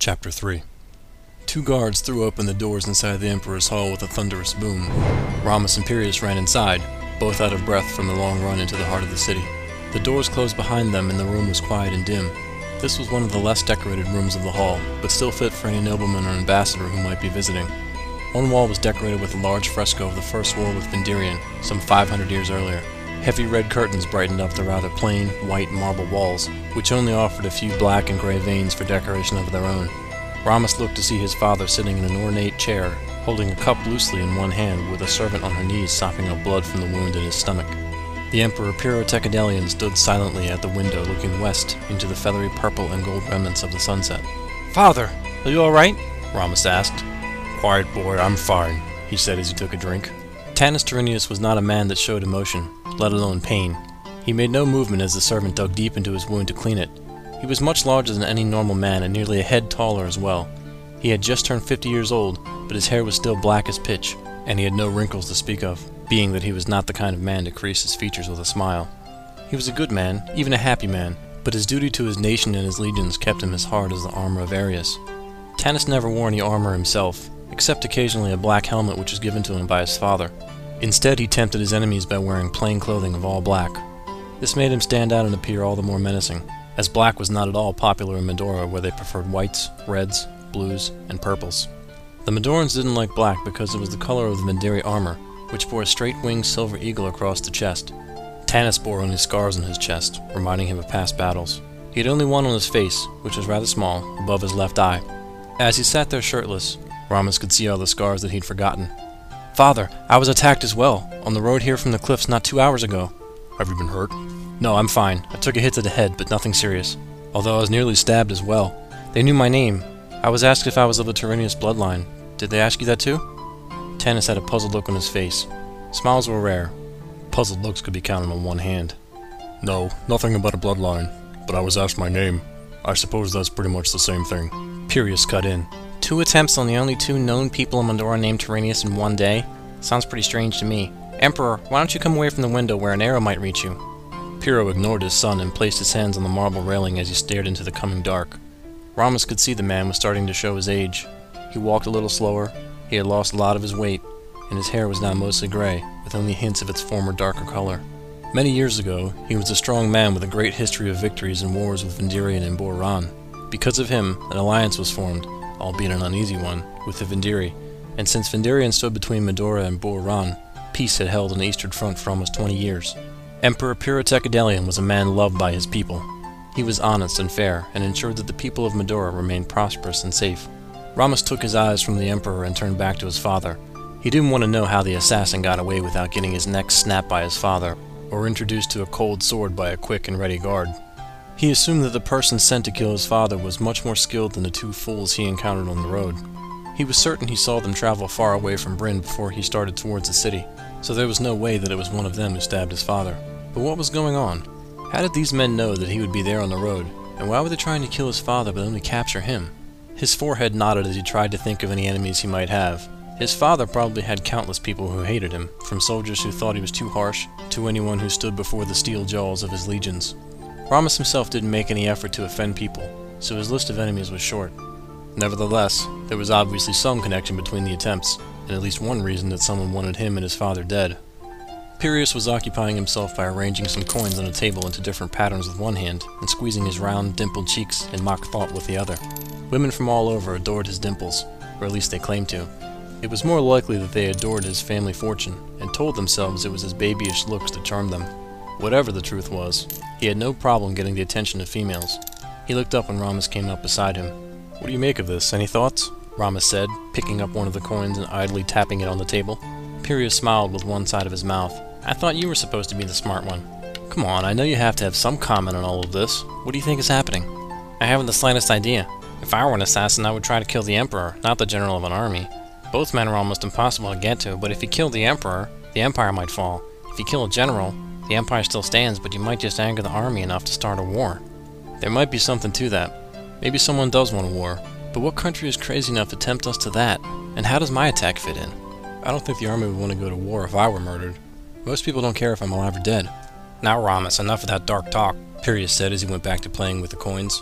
Chapter 3. Two guards threw open the doors inside the Emperor's hall with a thunderous boom. Rammus and Pyrrhus ran inside, both out of breath from the long run into the heart of the city. The doors closed behind them and the room was quiet and dim. This was one of the less decorated rooms of the hall, but still fit for any nobleman or ambassador who might be visiting. One wall was decorated with a large fresco of the First War with Vendirion, some 500 years earlier. Heavy red curtains brightened up the rather plain, white marble walls, which only offered a few black and gray veins for decoration of their own. Rammus looked to see his father sitting in an ornate chair, holding a cup loosely in one hand, with a servant on her knees sopping up blood from the wound in his stomach. The Emperor Pyrrhotekadelion stood silently at the window looking west into the feathery purple and gold remnants of the sunset. "Father, are you all right?" Rammus asked. "Quiet, boy, I'm fine," he said as he took a drink. Tannis Tyrrhenius was not a man that showed emotion, let alone pain. He made no movement as the servant dug deep into his wound to clean it. He was much larger than any normal man and nearly a head taller as well. He had just turned 50 years old, but his hair was still black as pitch, and he had no wrinkles to speak of, being that he was not the kind of man to crease his features with a smile. He was a good man, even a happy man, but his duty to his nation and his legions kept him as hard as the armor of Arius. Tannis never wore any armor himself, except occasionally a black helmet which was given to him by his father. Instead, he tempted his enemies by wearing plain clothing of all black. This made him stand out and appear all the more menacing, as black was not at all popular in Medora, where they preferred whites, reds, blues, and purples. The Medorans didn't like black because it was the color of the Vendiri armor, which bore a straight-winged silver eagle across the chest. Tannis bore only scars on his chest, reminding him of past battles. He had only one on his face, which was rather small, above his left eye. As he sat there shirtless, Rammus could see all the scars that he'd forgotten. "Father, I was attacked as well, on the road here from the cliffs not 2 hours ago." "Have you been hurt?" "No, I'm fine. I took a hit to the head, but nothing serious. Although I was nearly stabbed as well. They knew my name. I was asked if I was of the Tyrrhenius bloodline. Did they ask you that too?" Tannis had a puzzled look on his face. Smiles were rare. Puzzled looks could be counted on one hand. "No, nothing about a bloodline, but I was asked my name. I suppose that's pretty much the same thing." Pyrrhus cut in. "2 attempts on the only 2 known people in Medora named Tyrrhenius in one day? Sounds pretty strange to me. Emperor, why don't you come away from the window where an arrow might reach you?" Pyrrho ignored his son and placed his hands on the marble railing as he stared into the coming dark. Rammus could see the man was starting to show his age. He walked a little slower, he had lost a lot of his weight, and his hair was now mostly gray, with only hints of its former darker color. Many years ago, he was a strong man with a great history of victories in wars with Vendirion and Boran. Because of him, an alliance was formed, albeit an uneasy one, with the Vendiri, and since Vendirion stood between Medora and Boran, peace had held on the eastern front for almost 20 years. Emperor Pyrrhotekadelion was a man loved by his people. He was honest and fair, and ensured that the people of Medora remained prosperous and safe. Rammus took his eyes from the Emperor and turned back to his father. He didn't want to know how the assassin got away without getting his neck snapped by his father, or introduced to a cold sword by a quick and ready guard. He assumed that the person sent to kill his father was much more skilled than the 2 fools he encountered on the road. He was certain he saw them travel far away from Bryn before he started towards the city, so there was no way that it was one of them who stabbed his father. But what was going on? How did these men know that he would be there on the road, and why were they trying to kill his father but only capture him? His forehead nodded as he tried to think of any enemies he might have. His father probably had countless people who hated him, from soldiers who thought he was too harsh, to anyone who stood before the steel jaws of his legions. Rammus himself didn't make any effort to offend people, so his list of enemies was short. Nevertheless, there was obviously some connection between the attempts, and at least one reason that someone wanted him and his father dead. Pyrrhus was occupying himself by arranging some coins on a table into different patterns with one hand, and squeezing his round, dimpled cheeks in mock thought with the other. Women from all over adored his dimples, or at least they claimed to. It was more likely that they adored his family fortune, and told themselves it was his babyish looks that charmed them. Whatever the truth was, he had no problem getting the attention of females. He looked up when Rammus came up beside him. "What do you make of this? Any thoughts?" Rammus said, picking up one of the coins and idly tapping it on the table. Pyrrhus smiled with one side of his mouth. "I thought you were supposed to be the smart one." "Come on, I know you have to have some comment on all of this. What do you think is happening?" "I haven't the slightest idea. If I were an assassin, I would try to kill the Emperor, not the general of an army. Both men are almost impossible to get to, but if you kill the Emperor, the Empire might fall. If you kill a general, the Empire still stands, but you might just anger the army enough to start a war." "There might be something to that. Maybe someone does want a war. But what country is crazy enough to tempt us to that? And how does my attack fit in?" "I don't think the army would want to go to war if I were murdered. Most people don't care if I'm alive or dead." "Now, Rammus, enough of that dark talk," Pyrrhus said as he went back to playing with the coins.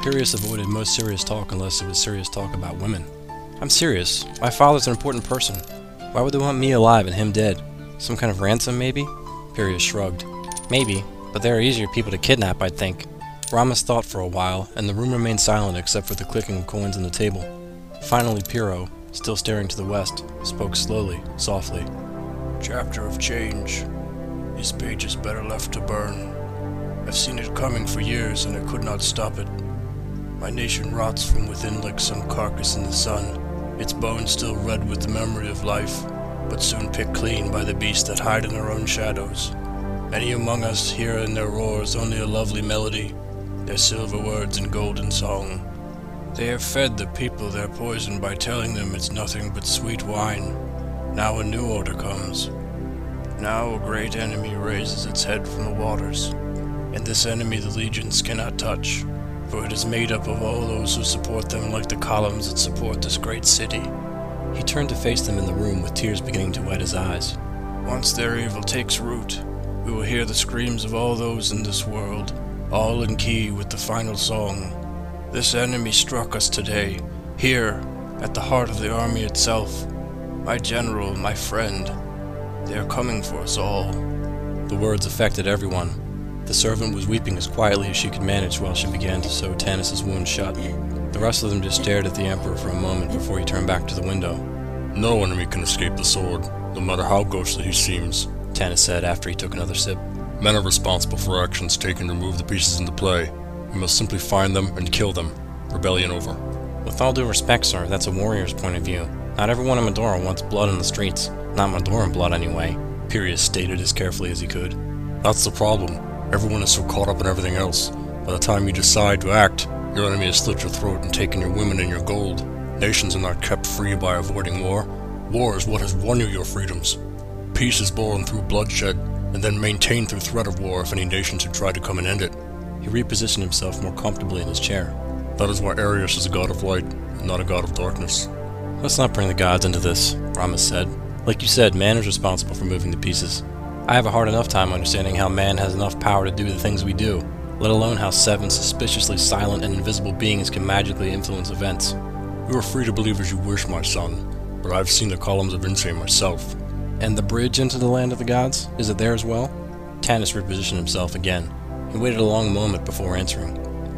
Pyrrhus avoided most serious talk unless it was serious talk about women. I'm serious. My father's an important person. Why would they want me alive and him dead? Some kind of ransom, maybe? Pyrrhus shrugged. Maybe, but there are easier people to kidnap, I'd think. Ramus thought for a while, and the room remained silent except for the clicking of coins on the table. Finally, Pyrrho, still staring to the west, spoke slowly, softly. Chapter of change. These pages better left to burn. I've seen it coming for years, and I could not stop it. My nation rots from within like some carcass in the sun, its bones still red with the memory of life, but soon picked clean by the beasts that hide in their own shadows. Many among us hear in their roars only a lovely melody, their silver words and golden song. They have fed the people their poison by telling them it's nothing but sweet wine. Now a new order comes. Now a great enemy raises its head from the waters, and this enemy the legions cannot touch, for it is made up of all those who support them like the columns that support this great city. He turned to face them in the room with tears beginning to wet his eyes. Once their evil takes root, we will hear the screams of all those in this world, all in key with the final song. This enemy struck us today, here, at the heart of the army itself. My general, my friend, they are coming for us all. The words affected everyone. The servant was weeping as quietly as she could manage while she began to sew Tanis' wound shut. The rest of them just stared at the Emperor for a moment before he turned back to the window. No enemy can escape the sword, no matter how ghostly he seems, Tanis said after he took another sip. Men are responsible for actions taken to remove the pieces into play. We must simply find them and kill them. Rebellion over. With all due respect, sir, that's a warrior's point of view. Not everyone in Medora wants blood in the streets. Not Medoran blood, anyway, Pyrrhus stated as carefully as he could. That's the problem. Everyone is so caught up in everything else. By the time you decide to act, your enemy has slit your throat and taken your women and your gold. Nations are not kept free by avoiding war. War is what has won you your freedoms. Peace is born through bloodshed, and then maintained through threat of war if any nation should try to come and end it. He repositioned himself more comfortably in his chair. That is why Arius is a god of light, and not a god of darkness. Let's not bring the gods into this, Ramus said. Like you said, man is responsible for moving the pieces. I have a hard enough time understanding how man has enough power to do the things we do, let alone how 7 suspiciously silent and invisible beings can magically influence events. You are free to believe as you wish, my son, but I have seen the columns of Insane myself. And the bridge into the land of the gods? Is it there as well? Tanis repositioned himself again. He waited a long moment before answering.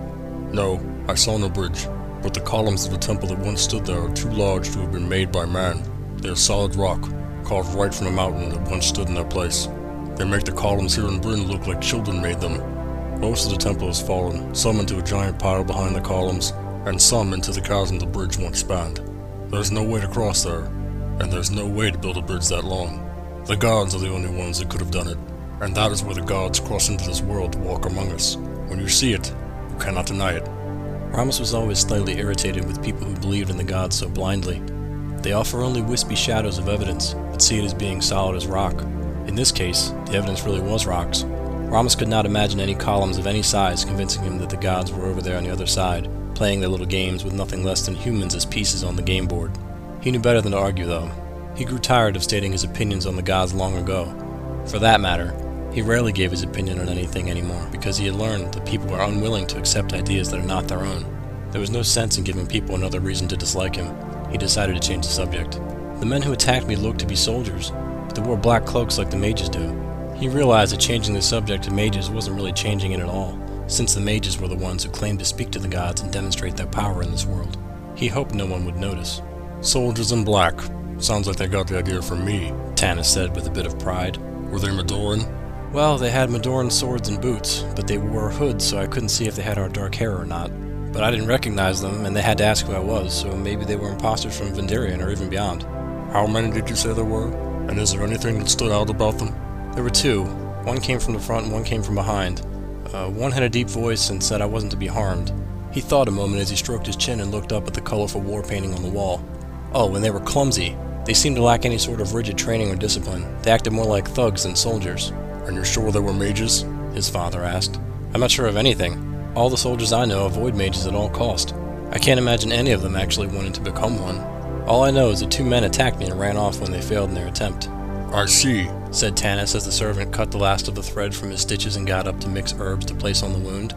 No, I saw no bridge, but the columns of the temple that once stood there are too large to have been made by man. They are solid rock, carved right from a mountain that once stood in their place. They make the columns here in Bryn look like children made them. Most of the temple has fallen, some into a giant pile behind the columns, and some into the chasm the bridge once spanned. There's no way to cross there, and there's no way to build a bridge that long. The gods are the only ones that could have done it, and that is where the gods cross into this world to walk among us. When you see it, you cannot deny it. Ramus was always slightly irritated with people who believed in the gods so blindly. They offer only wispy shadows of evidence, but see it as being solid as rock. In this case, the evidence really was rocks. Ramus could not imagine any columns of any size convincing him that the gods were over there on the other side, playing their little games with nothing less than humans as pieces on the game board. He knew better than to argue, though. He grew tired of stating his opinions on the gods long ago. For that matter, he rarely gave his opinion on anything anymore, because he had learned that people are unwilling to accept ideas that are not their own. There was no sense in giving people another reason to dislike him. He decided to change the subject. The men who attacked me looked to be soldiers, but they wore black cloaks like the mages do. He realized that changing the subject to mages wasn't really changing it at all, since the mages were the ones who claimed to speak to the gods and demonstrate their power in this world. He hoped no one would notice. Soldiers in black. Sounds like they got the idea from me, Tanis said with a bit of pride. Were they Medoran? Well, they had Medoran swords and boots, but they wore hoods so I couldn't see if they had our dark hair or not. But I didn't recognize them, and they had to ask who I was, so maybe they were imposters from Vendarian or even beyond. How many did you say there were? And is there anything that stood out about them? There were 2. One came from the front and one came from behind. One had a deep voice and said I wasn't to be harmed. He thought a moment as he stroked his chin and looked up at the colorful war painting on the wall. Oh, and they were clumsy. They seemed to lack any sort of rigid training or discipline. They acted more like thugs than soldiers. And you're sure they were mages? His father asked. I'm not sure of anything. All the soldiers I know avoid mages at all cost. I can't imagine any of them actually wanting to become one. All I know is that 2 men attacked me and ran off when they failed in their attempt. I see, said Tanis as the servant cut the last of the thread from his stitches and got up to mix herbs to place on the wound.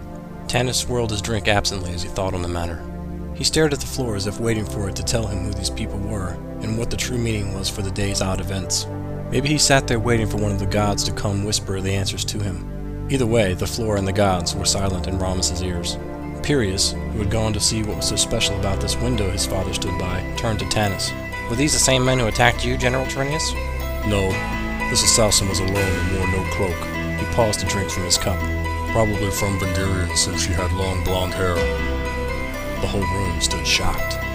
Tanis swirled his drink absently as he thought on the matter. He stared at the floor as if waiting for it to tell him who these people were, and what the true meaning was for the day's odd events. Maybe he sat there waiting for one of the gods to come whisper the answers to him. Either way, the floor and the gods were silent in Ramus's ears. Pyrrhius, who had gone to see what was so special about this window his father stood by, turned to Tanis. Were these the same men who attacked you, General Tyrrhenius? No, this assassin was alone and wore no cloak. He paused to drink from his cup. Probably from Vendirion since she had long blonde hair. The whole room stood shocked.